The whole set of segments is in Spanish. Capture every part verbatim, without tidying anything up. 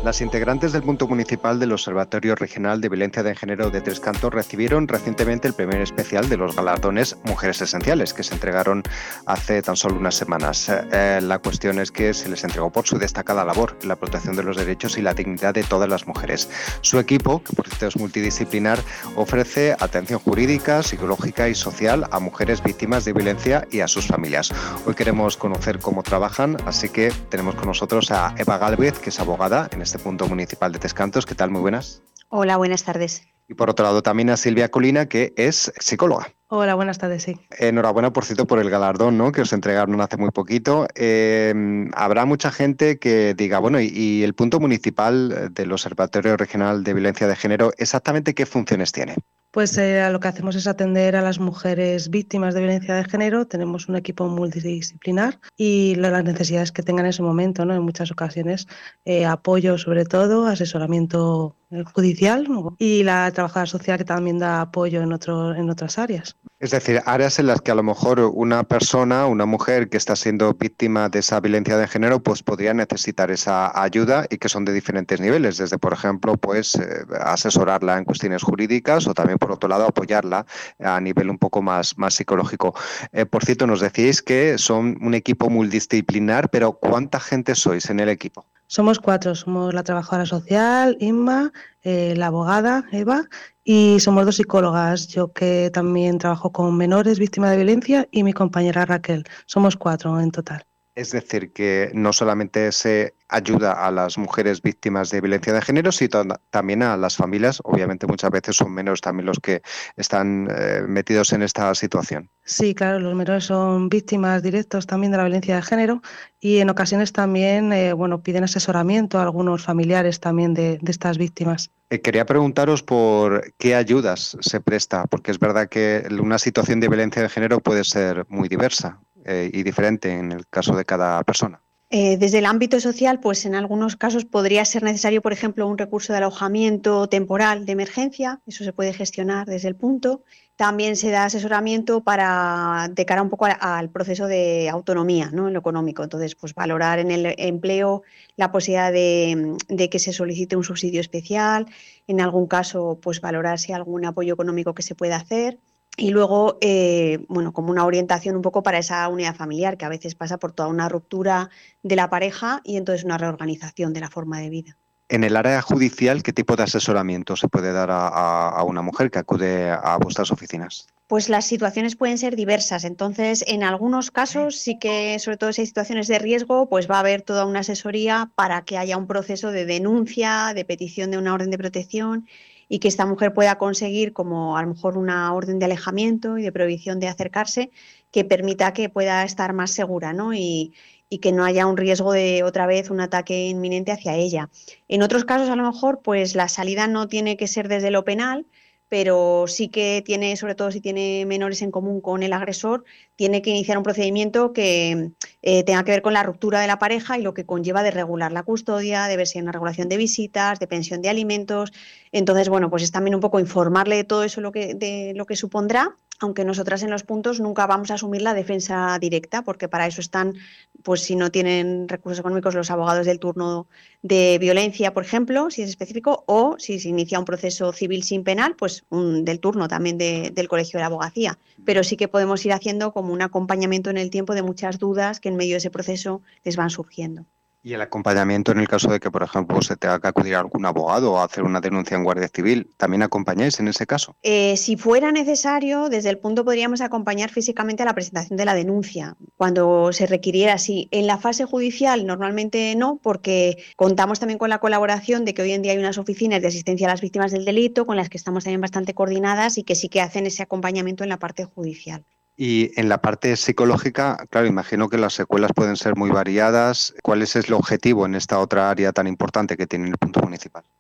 Las integrantes del punto municipal del Observatorio Regional de Violencia de Género de Tres Cantos recibieron recientemente el premio especial de los galardones Mujeres Esenciales, que se entregaron hace tan solo unas semanas. Eh, la cuestión es que se les entregó por su destacada labor en la protección de los derechos y la dignidad de todas las mujeres. Su equipo, que por cierto es multidisciplinar, ofrece atención jurídica, psicológica y social a mujeres víctimas de violencia y a sus familias. Hoy queremos conocer cómo trabajan, así que tenemos con nosotros a Eva Gálvez, que es abogada en este punto municipal de Tres Cantos. ¿Qué tal? Muy buenas. Hola, buenas tardes. Y por otro lado también a Silvia Colina, que es psicóloga. Hola, buenas tardes, sí. Enhorabuena, por cierto, por el galardón, ¿no?, que os entregaron hace muy poquito. Eh, habrá mucha gente que diga, bueno, y, y el punto municipal del Observatorio Regional de Violencia de Género, ¿exactamente qué funciones tiene? Pues eh, lo que hacemos es atender a las mujeres víctimas de violencia de género. Tenemos un equipo multidisciplinar y las necesidades que tengan en ese momento, ¿no? En muchas ocasiones eh, apoyo, sobre todo, asesoramiento judicial, ¿no? Y la trabajadora social, que también da apoyo en, otro, en otras áreas. Es decir, áreas en las que a lo mejor una persona, una mujer que está siendo víctima de esa violencia de género, pues podría necesitar esa ayuda y que son de diferentes niveles, desde, por ejemplo, pues eh, asesorarla en cuestiones jurídicas o también, por otro lado, apoyarla a nivel un poco más, más psicológico. Eh, por cierto, nos decíais que son un equipo multidisciplinar, pero ¿cuánta gente sois en el equipo? Somos cuatro, somos la trabajadora social, Inma, eh, la abogada, Eva, y somos dos psicólogas, yo que también trabajo con menores víctimas de violencia y mi compañera Raquel. Somos cuatro en total. Es decir, que no solamente se ayuda a las mujeres víctimas de violencia de género, sino también a las familias. Obviamente muchas veces son menores también los que están eh, metidos en esta situación. Sí, claro, los menores son víctimas directos también de la violencia de género y en ocasiones también eh, bueno, piden asesoramiento a algunos familiares también de, de estas víctimas. Eh, quería preguntaros por qué ayudas se presta, porque es verdad que una situación de violencia de género puede ser muy diversa eh, y diferente en el caso de cada persona. Eh, desde el ámbito social, pues en algunos casos podría ser necesario, por ejemplo, un recurso de alojamiento temporal de emergencia. Eso se puede gestionar desde el punto. También se da asesoramiento para de cara un poco a, al proceso de autonomía, ¿no?, en lo económico. Entonces, pues valorar en el empleo la posibilidad de, de que se solicite un subsidio especial. En algún caso, pues valorar si hay algún apoyo económico que se pueda hacer. Y luego, eh, bueno, como una orientación un poco para esa unidad familiar, que a veces pasa por toda una ruptura de la pareja y entonces una reorganización de la forma de vida. En el área judicial, ¿qué tipo de asesoramiento se puede dar a, a, a una mujer que acude a vuestras oficinas? Pues las situaciones pueden ser diversas. Entonces, en algunos casos sí que, sobre todo si hay situaciones de riesgo, pues va a haber toda una asesoría para que haya un proceso de denuncia, de petición de una orden de protección y que esta mujer pueda conseguir como a lo mejor una orden de alejamiento y de prohibición de acercarse que permita que pueda estar más segura, ¿no? Y, y que no haya un riesgo de otra vez un ataque inminente hacia ella. En otros casos, a lo mejor, pues la salida no tiene que ser desde lo penal, pero sí que tiene, sobre todo si tiene menores en común con el agresor, tiene que iniciar un procedimiento que eh, tenga que ver con la ruptura de la pareja y lo que conlleva de regular la custodia, de ver si hay una regulación de visitas, de pensión de alimentos. Entonces, bueno, pues es también un poco informarle de todo eso lo que, de lo que supondrá, aunque nosotras en los puntos nunca vamos a asumir la defensa directa, porque para eso están, pues si no tienen recursos económicos, los abogados del turno de violencia, por ejemplo, si es específico, o si se inicia un proceso civil sin penal, pues un, del turno también de, del Colegio de la Abogacía. Pero sí que podemos ir haciendo como un acompañamiento en el tiempo de muchas dudas que en medio de ese proceso les van surgiendo. Y el acompañamiento en el caso de que, por ejemplo, se tenga que acudir a algún abogado o hacer una denuncia en Guardia Civil, ¿también acompañáis en ese caso? Eh, si fuera necesario, desde el punto podríamos acompañar físicamente a la presentación de la denuncia, cuando se requiriera, sí. En la fase judicial normalmente no, porque contamos también con la colaboración de que hoy en día hay unas oficinas de asistencia a las víctimas del delito con las que estamos también bastante coordinadas y que sí que hacen ese acompañamiento en la parte judicial. Y en la parte psicológica, claro, imagino que las secuelas pueden ser muy variadas. ¿Cuál es el objetivo en esta otra área tan importante que tiene el punto municipal?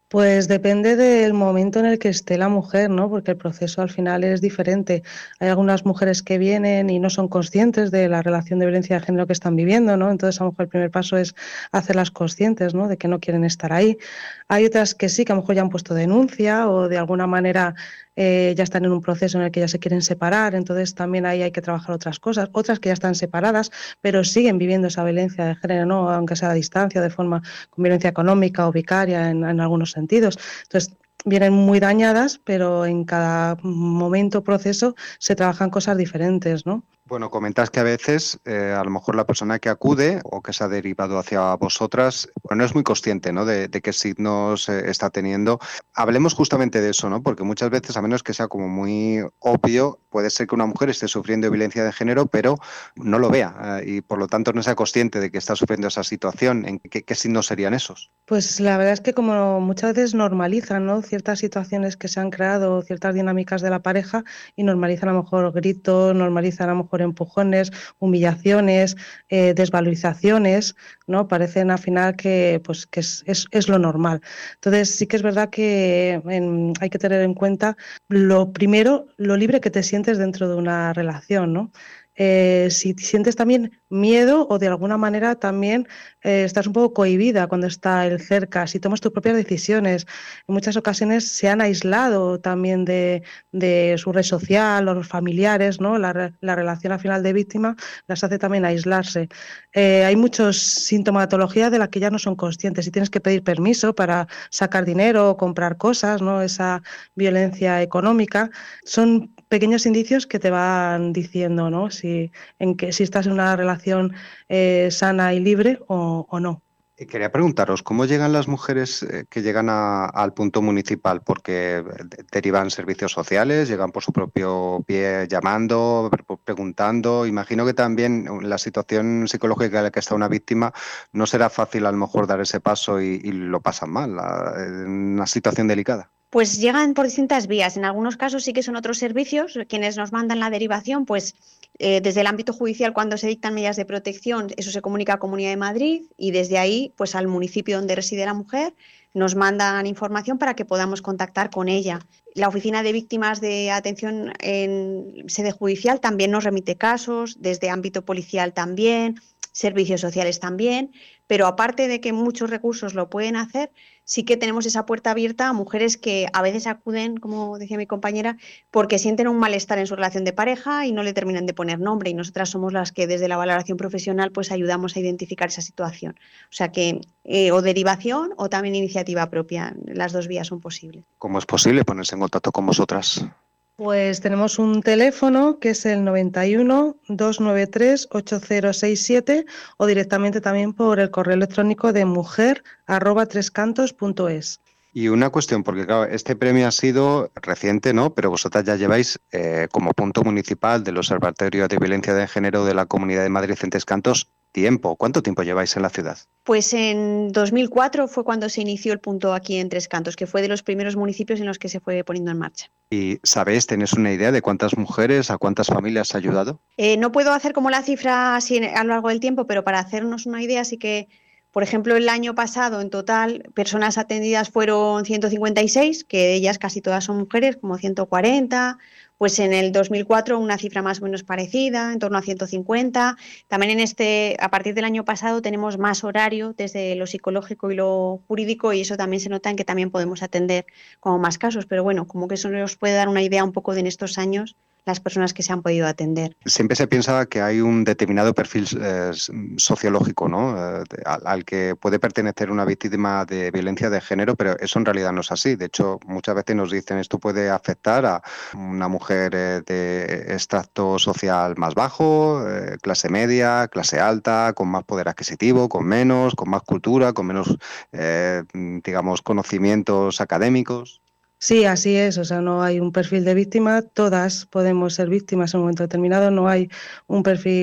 Pues depende del momento en el que esté la mujer, ¿no? Porque el proceso al final es diferente. Hay algunas mujeres que vienen y no son conscientes de la relación de violencia de género que están viviendo, ¿no? Entonces, a lo mejor el primer paso es hacerlas conscientes, ¿no? De que no quieren estar ahí. Hay otras que sí, que a lo mejor ya han puesto denuncia o de alguna manera eh, ya están en un proceso en el que ya se quieren separar, entonces también ahí hay que trabajar otras cosas. Otras que ya están separadas, pero siguen viviendo esa violencia de género, ¿no? Aunque sea a distancia, de forma con violencia económica o vicaria en, en algunos sentidos. Entonces, vienen muy dañadas, pero en cada momento, proceso, se trabajan cosas diferentes, ¿no? Bueno, comentas que a veces eh, a lo mejor la persona que acude o que se ha derivado hacia vosotras, bueno, no es muy consciente, ¿no? de, de qué signos eh, está teniendo. Hablemos justamente de eso, ¿no? Porque muchas veces, a menos que sea como muy obvio, puede ser que una mujer esté sufriendo violencia de género, pero no lo vea eh, y por lo tanto no sea consciente de que está sufriendo esa situación. ¿En qué, qué signos serían esos? Pues la verdad es que como muchas veces normalizan, ¿no? Ciertas situaciones que se han creado, ciertas dinámicas de la pareja y normalizan a lo mejor gritos, normalizan a lo mejor empujones, humillaciones, eh, desvalorizaciones, ¿no? Parecen al final que, pues, que es, es, es lo normal. Entonces sí que es verdad que en, hay que tener en cuenta lo primero, lo libre que te sientes dentro de una relación, ¿no? Eh, si sientes también miedo o de alguna manera también eh, estás un poco cohibida cuando está él cerca, si tomas tus propias decisiones. En muchas ocasiones se han aislado también de, de su red social o los familiares, ¿no? La, la relación al final de víctima las hace también aislarse. Eh, hay muchos sintomatologías de las que ya no son conscientes y tienes que pedir permiso para sacar dinero o comprar cosas, ¿no? Esa violencia económica. Son pequeños indicios que te van diciendo, ¿no? Si, en que, si estás en una relación eh, sana y libre o, o no. Quería preguntaros, ¿cómo llegan las mujeres eh, que llegan a, al punto municipal? Porque derivan servicios sociales, llegan por su propio pie llamando, preguntando. Imagino que también la situación psicológica en la que está una víctima no será fácil a lo mejor dar ese paso y, y lo pasan mal, la, en una situación delicada. Pues llegan por distintas vías. En algunos casos sí que son otros servicios quienes nos mandan la derivación, pues eh, desde el ámbito judicial cuando se dictan medidas de protección, eso se comunica a Comunidad de Madrid y desde ahí pues al municipio donde reside la mujer nos mandan información para que podamos contactar con ella. La Oficina de Víctimas de Atención en sede judicial también nos remite casos, desde ámbito policial también, servicios sociales también, pero aparte de que muchos recursos lo pueden hacer, sí que tenemos esa puerta abierta a mujeres que a veces acuden, como decía mi compañera, porque sienten un malestar en su relación de pareja y no le terminan de poner nombre, y nosotras somos las que desde la valoración profesional pues ayudamos a identificar esa situación. O sea que eh, o derivación o también iniciativa propia, las dos vías son posibles. ¿Cómo es posible ponerse en contacto con vosotras? Pues tenemos un teléfono que es el noventa y uno, doscientos noventa y tres, ochenta sesenta y siete o directamente también por el correo electrónico de mujer arroba trescantos punto es. Y una cuestión, porque claro, este premio ha sido reciente, ¿no? Pero vosotras ya lleváis eh, como punto municipal del Observatorio de Violencia de Género de la Comunidad de Madrid en Tres Cantos tiempo. ¿Cuánto tiempo lleváis en la ciudad? Pues en dos mil cuatro fue cuando se inició el punto aquí en Tres Cantos, que fue de los primeros municipios en los que se fue poniendo en marcha. ¿Y sabéis, tenéis una idea de cuántas mujeres, a cuántas familias ha ayudado? Eh, no puedo hacer como la cifra así a lo largo del tiempo, pero para hacernos una idea sí que, por ejemplo, el año pasado en total personas atendidas fueron ciento cincuenta y seis, que de ellas casi todas son mujeres, como ciento cuarenta. Pues en el dos mil cuatro una cifra más o menos parecida, en torno a ciento cincuenta. También en este, a partir del año pasado tenemos más horario desde lo psicológico y lo jurídico y eso también se nota en que también podemos atender como más casos. Pero bueno, como que eso nos puede dar una idea un poco de en estos años las personas que se han podido atender. Siempre se piensa que hay un determinado perfil eh, sociológico, ¿no? Eh, al, al que puede pertenecer una víctima de violencia de género, pero eso en realidad no es así. De hecho, muchas veces nos dicen esto puede afectar a una mujer eh, de extracto social más bajo, eh, clase media, clase alta, con más poder adquisitivo, con menos, con más cultura, con menos, eh, digamos, conocimientos académicos. Sí, así es, o sea, no hay un perfil de víctima, todas podemos ser víctimas en un momento determinado, no hay un perfil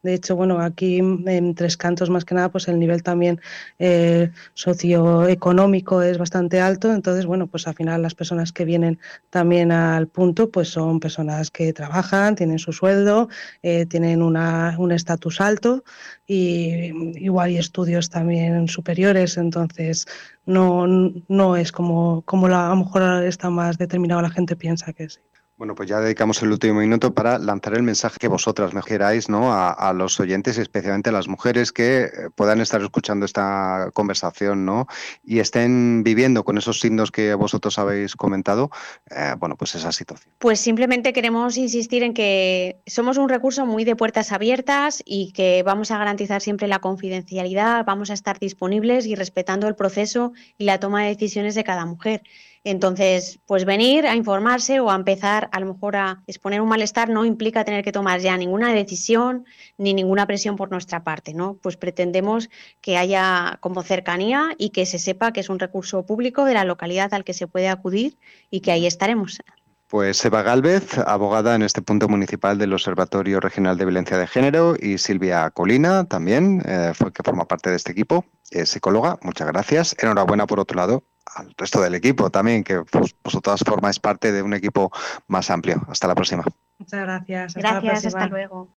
De hecho, bueno, aquí en Tres Cantos más que nada, pues el nivel también eh, socioeconómico es bastante alto, entonces, bueno, pues al final las personas que vienen también al punto, pues son personas que trabajan, tienen su sueldo, eh, tienen una, un estatus alto y igual hay estudios también superiores, entonces no, no es como, como la, a lo mejor está más determinado, la gente piensa que sí. Bueno, pues ya dedicamos el último minuto para lanzar el mensaje que vosotras me queráis, ¿no? a, a los oyentes y especialmente a las mujeres que puedan estar escuchando esta conversación, ¿no? Y estén viviendo con esos signos que vosotros habéis comentado, eh, bueno, pues esa situación. Pues simplemente queremos insistir en que somos un recurso muy de puertas abiertas y que vamos a garantizar siempre la confidencialidad, vamos a estar disponibles y respetando el proceso y la toma de decisiones de cada mujer. Entonces, pues venir a informarse o a empezar a lo mejor a exponer un malestar no implica tener que tomar ya ninguna decisión ni ninguna presión por nuestra parte, ¿no? Pues pretendemos que haya como cercanía y que se sepa que es un recurso público de la localidad al que se puede acudir y que ahí estaremos. Pues Eva Gálvez, abogada en este punto municipal del Observatorio Regional de Violencia de Género, y Silvia Colina también, eh, fue que forma parte de este equipo, es psicóloga, muchas gracias. Enhorabuena por otro lado al resto del equipo también, que pues, vosotras formáis parte de un equipo más amplio. Hasta la próxima. Muchas gracias. Hasta Gracias, la próxima. hasta luego.